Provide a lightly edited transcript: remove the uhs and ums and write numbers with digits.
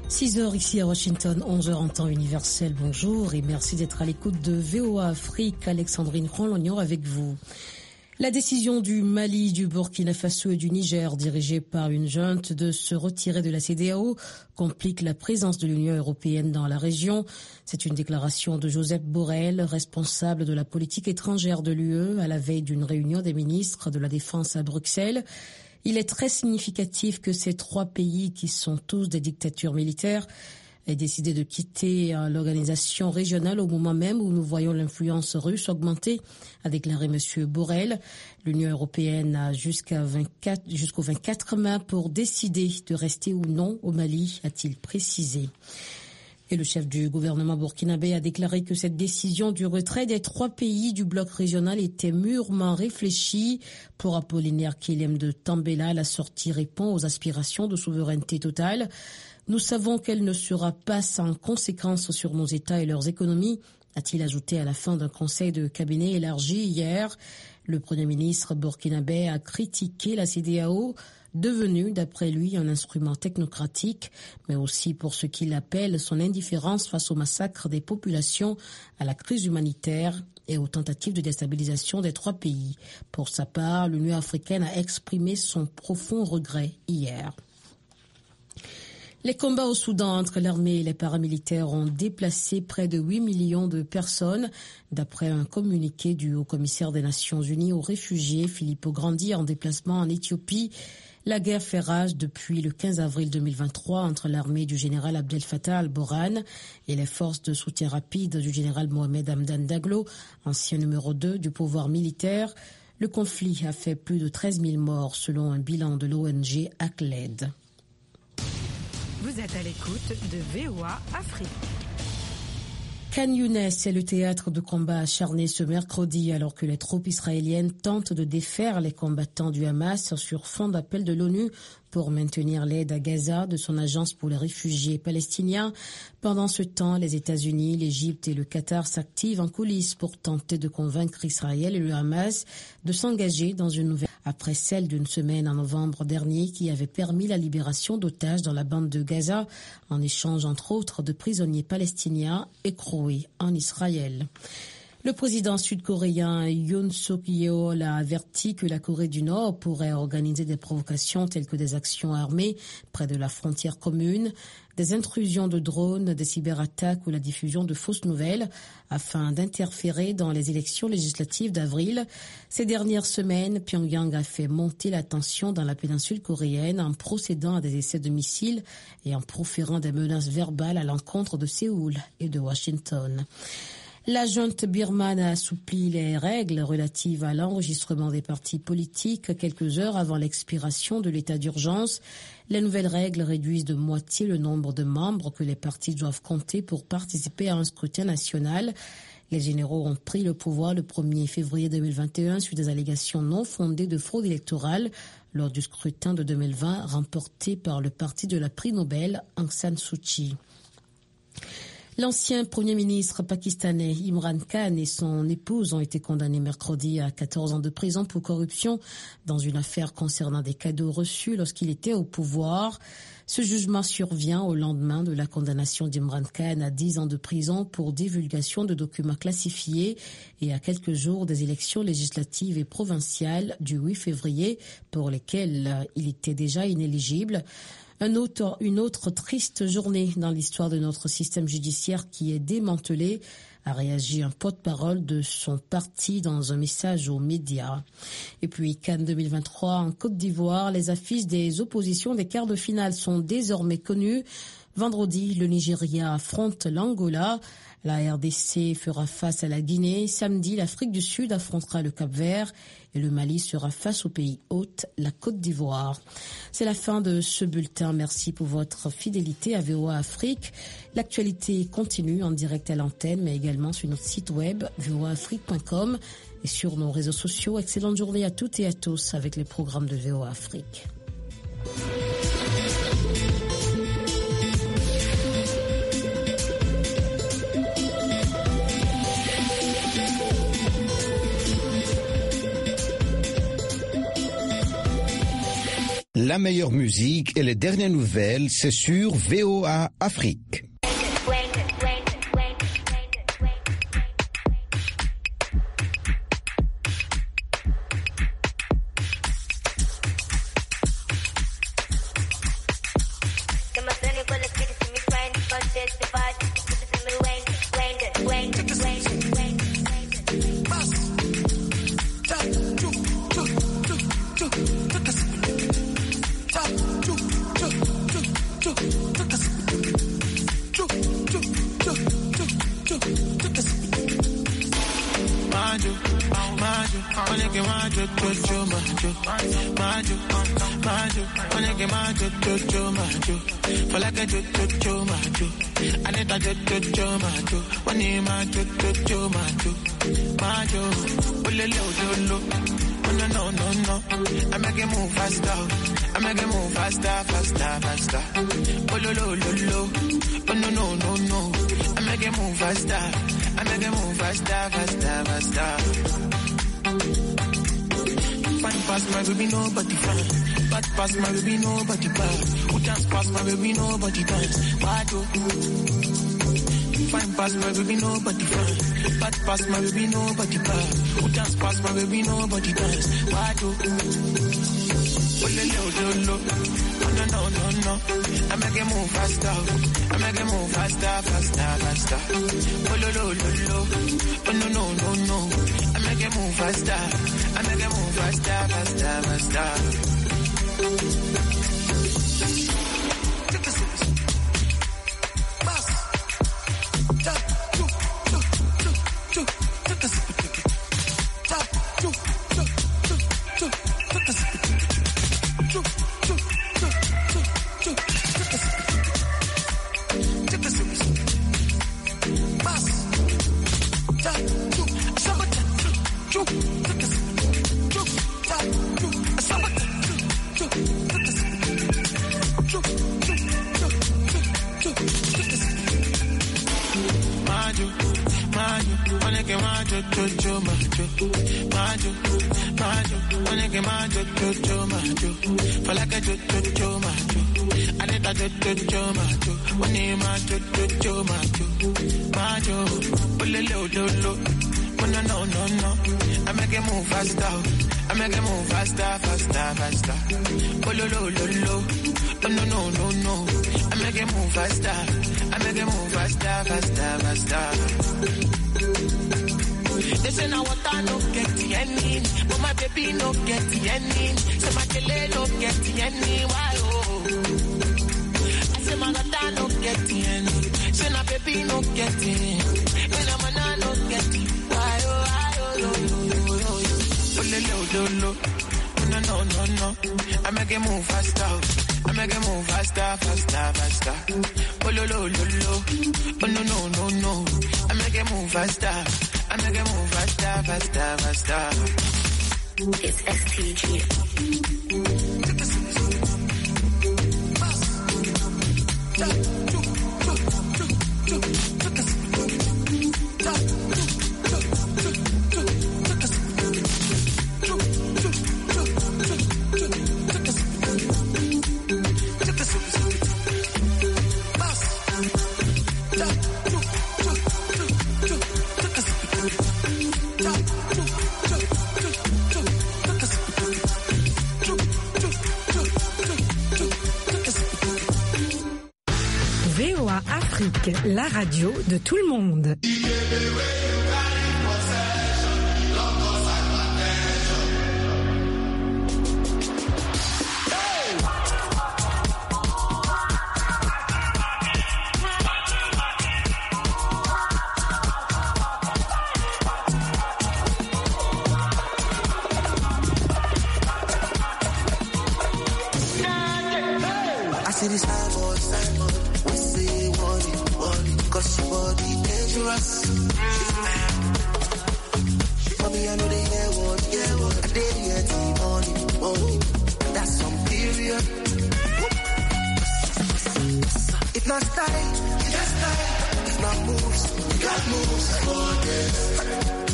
6h ici à Washington, 11h en temps universel. Bonjour et merci d'être à l'écoute de VOA Afrique. Alexandrine Franc-Lognon avec vous. La décision du Mali, du Burkina Faso et du Niger, dirigée par une junte, de se retirer de la CEDEAO complique la présence de l'Union européenne dans la région. C'est une déclaration de Joseph Borrell, responsable de la politique étrangère de l'UE, à la veille d'une réunion des ministres de la Défense à Bruxelles. Il est très significatif que ces trois pays, qui sont tous des dictatures militaires, aient décidé de quitter l'organisation régionale au moment même où nous voyons l'influence russe augmenter, a déclaré M. Borrell. L'Union européenne a jusqu'au 24 mai pour décider de rester ou non au Mali, a-t-il précisé. Et le chef du gouvernement burkinabé a déclaré que cette décision du retrait des trois pays du bloc régional était mûrement réfléchie. Pour Apollinaire Kilem de Tambela, la sortie répond aux aspirations de souveraineté totale. Nous savons qu'elle ne sera pas sans conséquences sur nos États et leurs économies, a-t-il ajouté à la fin d'un conseil de cabinet élargi hier. Le Premier ministre burkinabé a critiqué la CEDEAO, devenu, d'après lui, un instrument technocratique, mais aussi pour ce qu'il appelle son indifférence face au massacre des populations, à la crise humanitaire et aux tentatives de déstabilisation des trois pays. Pour sa part, l'Union africaine a exprimé son profond regret hier. Les combats au Soudan entre l'armée et les paramilitaires ont déplacé près de 8 millions de personnes, d'après un communiqué du haut-commissaire des Nations Unies aux réfugiés, Filippo Grandi, en déplacement en Éthiopie. La guerre fait rage depuis le 15 avril 2023 entre l'armée du général Abdel Fattah al-Burhan et les forces de soutien rapide du général Mohamed Hamdan Daglo, ancien numéro 2 du pouvoir militaire. Le conflit a fait plus de 13 000 morts selon un bilan de l'ONG ACLED. Vous êtes à l'écoute de VOA Afrique. Khan Younes est le théâtre de combats acharnés ce mercredi alors que les troupes israéliennes tentent de défaire les combattants du Hamas sur fond d'appel de l'ONU pour maintenir l'aide à Gaza de son agence pour les réfugiés palestiniens. Pendant ce temps, les États-Unis, l'Égypte et le Qatar s'activent en coulisses pour tenter de convaincre Israël et le Hamas de s'engager dans une nouvelle après celle d'une semaine en novembre dernier qui avait permis la libération d'otages dans la bande de Gaza en échange entre autres de prisonniers palestiniens écroués en Israël. Le président sud-coréen Yoon Suk-yeol a averti que la Corée du Nord pourrait organiser des provocations telles que des actions armées près de la frontière commune, des intrusions de drones, des cyberattaques ou la diffusion de fausses nouvelles afin d'interférer dans les élections législatives d'avril. Ces dernières semaines, Pyongyang a fait monter la tension dans la péninsule coréenne en procédant à des essais de missiles et en proférant des menaces verbales à l'encontre de Séoul et de Washington. La junte birmane a assoupli les règles relatives à l'enregistrement des partis politiques quelques heures avant l'expiration de l'état d'urgence. Les nouvelles règles réduisent de moitié le nombre de membres que les partis doivent compter pour participer à un scrutin national. Les généraux ont pris le pouvoir le 1er février 2021 suite des allégations non fondées de fraude électorale lors du scrutin de 2020 remporté par le parti de la prix Nobel Aung San Suu Kyi. L'ancien Premier ministre pakistanais Imran Khan et son épouse ont été condamnés mercredi à 14 ans de prison pour corruption dans une affaire concernant des cadeaux reçus lorsqu'il était au pouvoir. Ce jugement survient au lendemain de la condamnation d'Imran Khan à 10 ans de prison pour divulgation de documents classifiés et à quelques jours des élections législatives et provinciales du 8 février pour lesquelles il était déjà inéligible. Une autre triste journée dans l'histoire de notre système judiciaire qui est démantelé, a réagi un porte-parole de son parti dans un message aux médias. Et puis Cannes 2023 en Côte d'Ivoire, les affiches des oppositions des quarts de finale sont désormais connues. Vendredi, le Nigeria affronte l'Angola. La RDC fera face à la Guinée. Samedi, l'Afrique du Sud affrontera le Cap-Vert et le Mali sera face au pays hôte, la Côte d'Ivoire. C'est la fin de ce bulletin. Merci pour votre fidélité à VOA Afrique. L'actualité continue en direct à l'antenne, mais également sur notre site web voaafrique.com et sur nos réseaux sociaux. Excellente journée à toutes et à tous avec les programmes de VOA Afrique. La meilleure musique et les dernières nouvelles, c'est sur VOA Afrique. I make it move faster. I make it move faster, faster, faster. Oh, lo, lo, lo, lo. Oh, no, no, no, no. I make it move faster. I make it move faster, faster, faster. Fine past my baby, nobody fine. Bad past my baby, nobody bad. Who dance past my baby, nobody dance. Bad, oh. Fine past my baby, nobody fine. Bad past my baby, nobody bad. Who dance past my baby, nobody dance. Why do? Oh, lo, lo, lo. Oh, no, no, no, no. I make it move faster. I make it move faster, faster, faster. Oh, lo, lo, lo, lo. Oh, no, no, no, no. I make it move faster. I make it move faster, faster, faster. I make it move faster. I make it move faster, faster, faster. Oh, lo, lo, lo, lo. Oh, no, no, no, no. I make it move faster. I make it move faster, faster, faster. They say now what I don't get the ending, but my baby no get the ending. Say my kele no get the ending. Why, oh? I say my daughter no get the ending. Say my baby no get the ending. When I'm a man no get the. Why, oh, why, oh, lo, lo, lo, lo. Oh, lo, lo, lo, lo. No, no, no, no. I make it move faster. I make it move faster, faster, faster. Oh, lo, lo, lo, lo. Oh, no, no, no, no. I make it move faster. I make it move faster, faster, faster. It's STG. La radio de tout le monde. I see this signboard. We say worry, cause your body dangerous. Mommy, I know they hear what, I did hear the morning. That's some period. It's not style, it's not moves, you got moves for this.